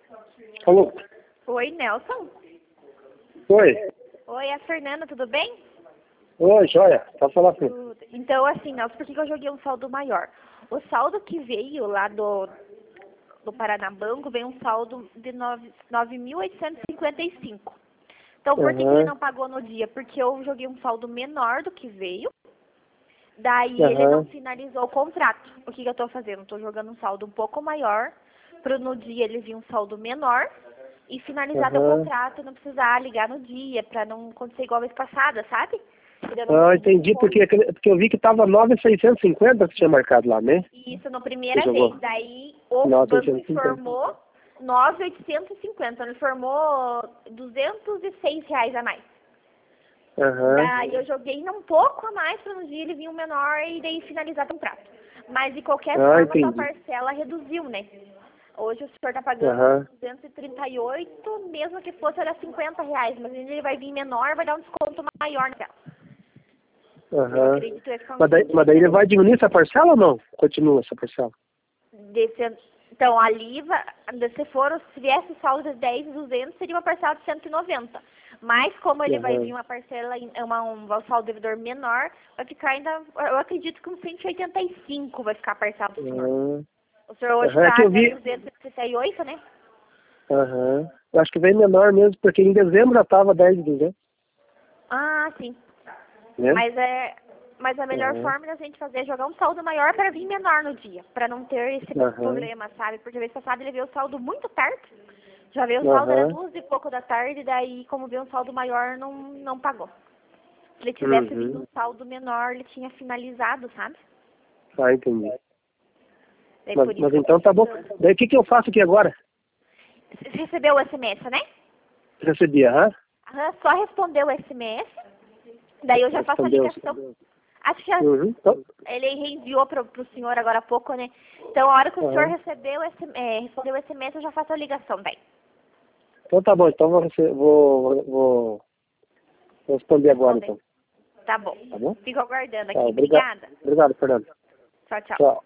Alô? Oi, Nelson. Oi. Oi, é a Fernanda, tudo bem? Oi, joia. Pode falar assim. Tudo. Então, assim, Nelson, por que eu joguei um saldo maior? O saldo que veio lá do Paranabanco veio um saldo de 9.855. Então, por que ele Aham, não pagou no dia? Porque eu joguei um saldo menor do que veio, daí ele não aham, finalizou o contrato. O que eu estou fazendo? Estou jogando um saldo um pouco maior, para no dia ele vir um saldo menor e finalizar o aham. contrato, não precisar ligar no dia, para não acontecer igual a vez passada, sabe? Eu não Ah, consegui entendi, desconto. porque eu vi que tava 9.650 que tinha marcado lá, né? Isso na Você primeira vez. jogou? Daí o banco 9.650. informou 9.850. Ele informou R$ 206 a mais. Aham. Daí eu joguei um pouco a mais para no dia ele vir um menor e daí finalizar o contrato. Mas de qualquer Ah, forma sua entendi. parcela reduziu, né? Hoje o senhor está pagando Aham, 238, mesmo que fosse era R$ 50, mas ele vai vir menor, vai dar um desconto maior na tela. Eu aham. acredito que vai ficar uns Mas daí, 180. ele vai diminuir essa parcela ou não? Continua essa parcela? Então, ali, se viesse o saldo de 10.200, seria uma parcela de 190. Mas, como ele vai vir Aham. uma parcela, um saldo devedor menor, vai ficar ainda, eu acredito que uns 185 vai ficar a parcela do senhor. Aham. O senhor hoje Aham, é que está eu até vi. 268, né? Aham. Eu acho que vem menor mesmo, porque em dezembro já tava 10.200, Ah, sim. né? Mas a melhor Aham. forma da gente fazer é jogar um saldo maior para vir menor no dia, para não ter esse Aham. problema, sabe? Porque a vez passada ele veio o saldo muito perto, já veio o saldo, era Aham. 2 e pouco da tarde, daí como veio um saldo maior, não pagou. Se ele tivesse vindo Uhum. um saldo menor, ele tinha finalizado, sabe? Ah, entendi. Daí Mas, por isso que eu tô então tá bom. precisando. Daí o que eu faço aqui agora? Você recebeu o SMS, né? Recebi, aham. Aham, só respondeu o SMS, daí eu já faço a Respondeu. ligação. Acho que já Uhum. Então, ele reenviou para o senhor agora há pouco, né? Então, a hora que o senhor aham. recebeu respondeu o SMS, eu já faço a ligação daí. Então tá bom, então vou responder agora Responder. então. Tá bom. Tá bom? Fico aguardando Tá, aqui. obrigado. Obrigada. Obrigado, Fernando. Tchau, tchau. Tchau.